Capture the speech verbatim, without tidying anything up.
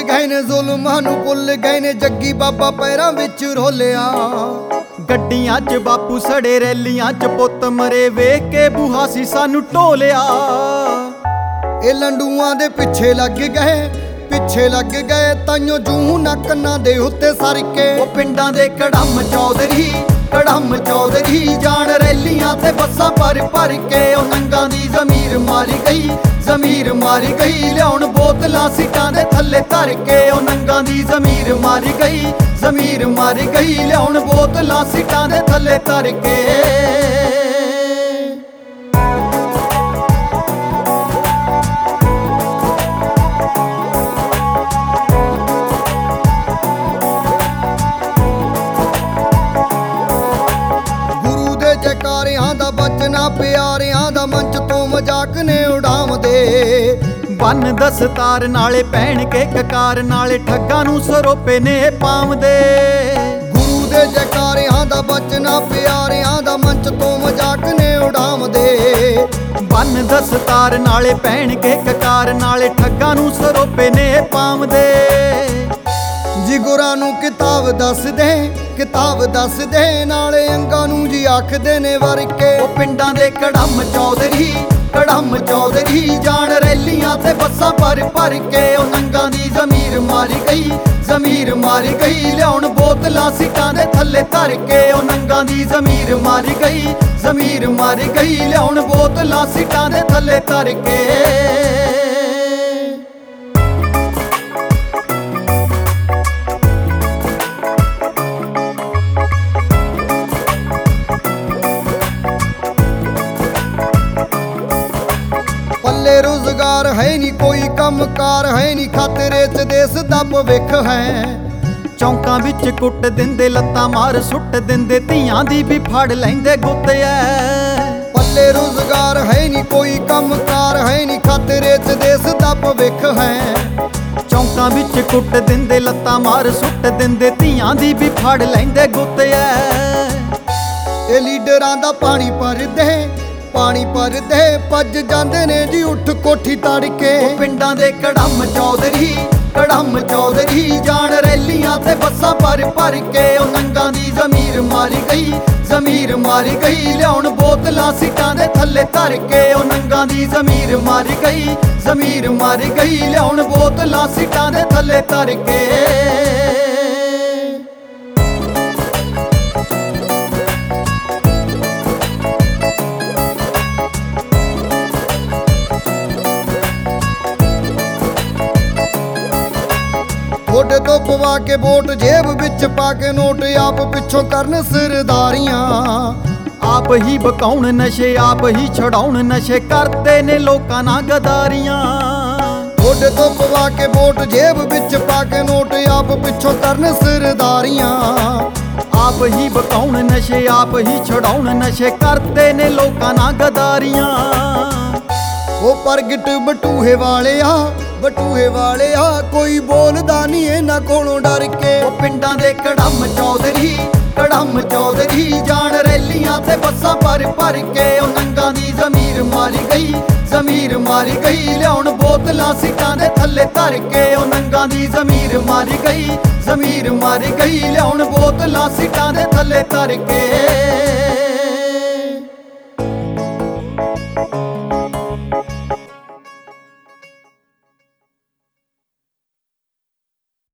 गए ने जुल्मां नूं भुल गए ने जग्गी बाबा पैरां विच रोलिया। गड्डियां च बापू सड़े रैलियां च पुत्त मरे वेख के बूहा सी सानू ढोलिया। ए लंडूआं दे पिछे लग गए पिछे लग गए ताइयों जूं ना कन्नां दे उत्ते सर के। ओ पिंडां दे कड़म चौधरी कड़म चौधरी जान रैलियां ते बस्सां भर भर के। ओ नंगां दी जमीर मारी गई जमीर मारी गई लियाउण बोतलां सीटां दे थल्ले धर के। ओ नंगां दी जमीर मारी गई जमीर मारी गई लियाउण बोतलां सीटां दे थल्ले धर के। जयकारियां दा बचना प्यारियां दा मंच तो मजाक ने उड़ाम दे। बन दस्तार नाले पहन के ककार नाले ठग्गां नूं सरोपे ने पाम दे। गुरु दे जयकारियां दा बचना प्यारियां दा मंच तो मजाक ने उड़ाम दे। बन दस्तार नाले पहन के ककार नाले ठग्गां नूं सरोपे ने पाम दे। जी गुरां नूं किताब दस दे किताब दस दे नाले अंगां नूं जी आखदे ने वर के। ओ पिंडां दे कड़म चौधरी कड़म चौधरी जान रैलियां ते बस्सां भर भर के। ओ नंगां दी जमीर मारी गई जमीर मारी गई लियाउण बोतलां सीटां दे थल्ले धर के। ओ नंगां दी जमीर मारी गई जमीर मारी गई लियाउण बोतलां सीटां दे थल्ले धर के। रोजगार है नी कोई कम कार है नी खातरे च देश दा भविख है। चौंकां विच कुट दिंदे लत्तां मार सुट दिंदे धीआं दी भी फड़ लैंदे गुੱਤ ऐ। पल्ले रोजगार है नी कोई कम कार है नी खातरे च देश दा भविख है। चौंकां विच कुट दिंदे लत्तां मार सुट दिंदे धीआं दी भी फड़ लैंदे गुੱਤ ऐ। ए लीडरां दा पानी भर दे पानी भर दे भज जांदे ने जी उठ कोठी तड़ के। पिंडां दे कड़म चौधरी कड़म चौधरी जान रैलियां ते बस्सां भर भर के। ओ नंगां दी जमीर मारी गई जमीर मारी गई लियाउण बोतलां सीटां दे थल्ले धर के। ओ नंगां दी जमीर मारी गई जमीर मारी गई लियाउण बोतलां सीटां दे थल्ले धर के। थोड़े तो पवा के वोट जेब विच पा के नोट आप पिछों करन सरदारियां। आप ही बकाउण नशे आप ही छड़ाउण नशे करते ने लोकां नाल गदारियां। थोड़े तो पवा के वोट जेब विच पा के नोट आप पिछों करन सरदारियां। आप ही बकाउण नशे आप ही छड़ाउण नशे करते ने लोकां नाल गदारियां। ओ प्रगट बटूहे वाले आ बटूहे वाले आ कोई बोलदा नहीं इन्हां कोलों डर के। ओ पिंडां दे कड़म चौधरी कड़म चौधरी जान रैलियां ते बस्सां भर भर के। ओ नंगां दी जमीर मारी गई जमीर मारी गई लियाउण बोतलां सीटां दे थल्ले धर के। ओ नंगां दी जमीर मारी गई जमीर मारी गई लियाउण बोतलां सीटां दे थल्ले धर के।